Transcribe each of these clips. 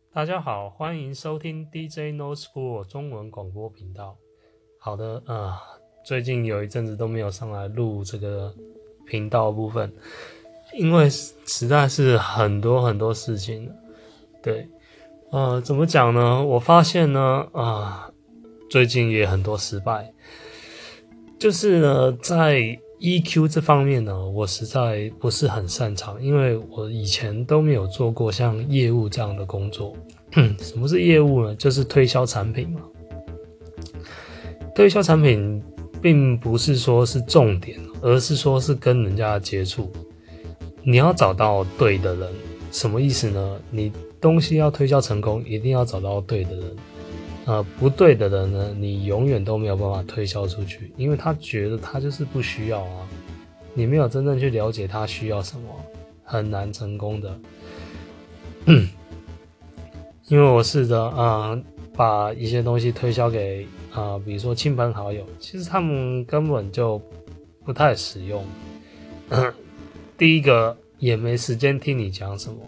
大家好，欢迎收听 DJ No School 中文广播频道。好的，最近有一阵子都没有上来录这个频道的部分，因为实在是很多事情了。对，怎么讲呢？我发现呢，最近也很多失败，就是呢，在 EQ 这方面呢，我实在不是很擅长，因为我以前都没有做过像业务这样的工作。什么是业务呢？就是推销产品嘛。推销产品并不是说是重点，而是说是跟人家接触。你要找到对的人，什么意思呢？你东西要推销成功，一定要找到对的人。不对的人呢，你永远都没有办法推销出去，因为他觉得他就是不需要啊。你没有真正去了解他需要什么，很难成功的。因为我试着把一些东西推销给比如说亲朋好友，其实他们根本就不太实用。第一个也没时间听你讲什么，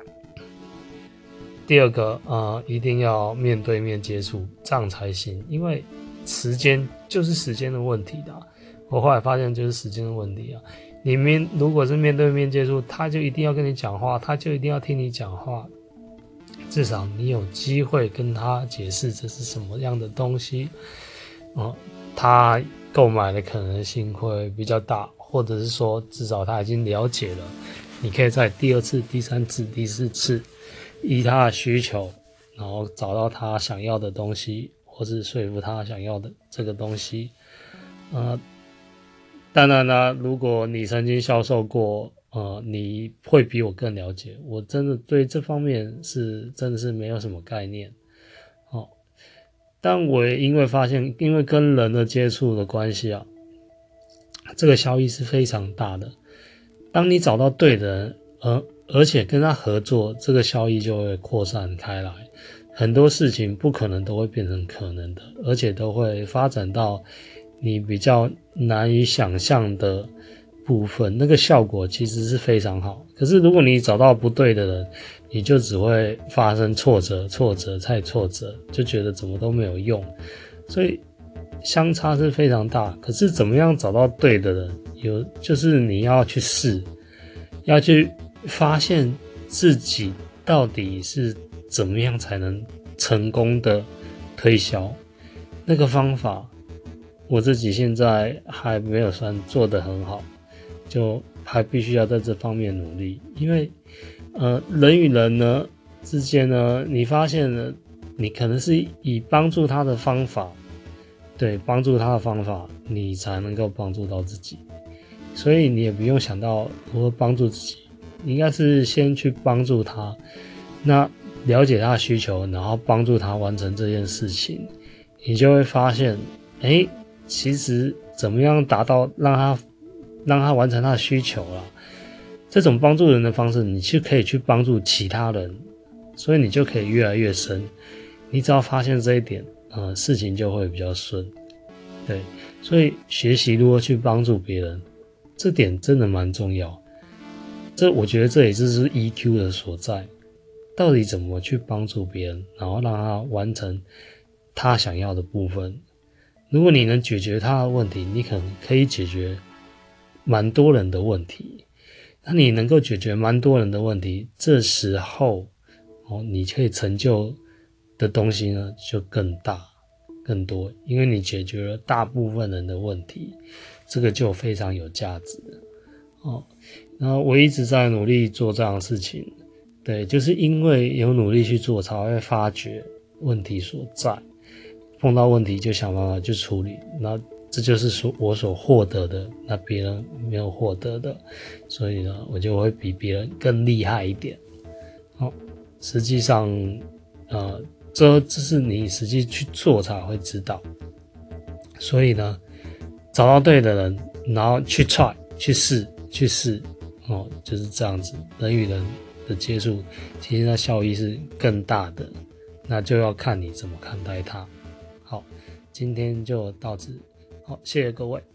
第二个一定要面对面接触，这样才行，因为时间就是时间的问题的。我后来发现就是时间的问题啊。如果是面对面接触，他就一定要跟你讲话，他就一定要听你讲话，至少你有机会跟他解释这是什么样的东西，他购买的可能性会比较大，或者是说至少他已经了解了，你可以在第二次、第三次、第四次依他的需求，然后找到他想要的东西，或是说服他想要的这个东西。当然啦，如果你曾经销售过，你会比我更了解。我真的对这方面真的是没有什么概念。但我也因为发现，因为跟人的接触的关系啊，这个效益是非常大的。当你找到对的人，而且跟他合作，这个效益就会扩散开来。很多事情不可能都会变成可能的，而且都会发展到你比较难以想象的部分，那个效果其实是非常好。可是如果你找到不对的人，你就只会发生挫折再挫折，就觉得怎么都没有用，所以相差是非常大。可是怎么样找到对的人，就是你要去试，要去发现自己到底是怎么样才能成功的推销。那个方法我自己现在还没有算做得很好，就还必须要在这方面努力。因为人与人呢之间呢，你发现了你可能是以帮助他的方法，对，帮助他的方法你才能够帮助到自己，所以你也不用想到如何帮助自己，你应该是先去帮助他，那了解他的需求，然后帮助他完成这件事情，你就会发现其实怎么样达到让他完成他的需求啦，这种帮助人的方式你就可以去帮助其他人，所以你就可以越来越深。你只要发现这一点，事情就会比较顺。对，所以学习如何去帮助别人，这点真的蛮重要。我觉得这也就是 EQ 的所在，到底怎么去帮助别人，然后让他完成他想要的部分。如果你能解决他的问题，你可能可以解决蛮多人的问题。那你能够解决蛮多人的问题，这时候你可以成就的东西呢就更大更多，因为你解决了大部分人的问题，这个就非常有价值然后我一直在努力做这样的事情，对，就是因为有努力去做，才会发觉问题所在，碰到问题就想办法去处理，那这就是我所获得的，那别人没有获得的，所以呢，我就会比别人更厉害一点。实际上，这是你实际去做才会知道。所以呢，找到对的人，然后去 try 去试，就是这样子。人与人的接触，其实它效益是更大的，那就要看你怎么看待它。好，今天就到此，好，谢谢各位。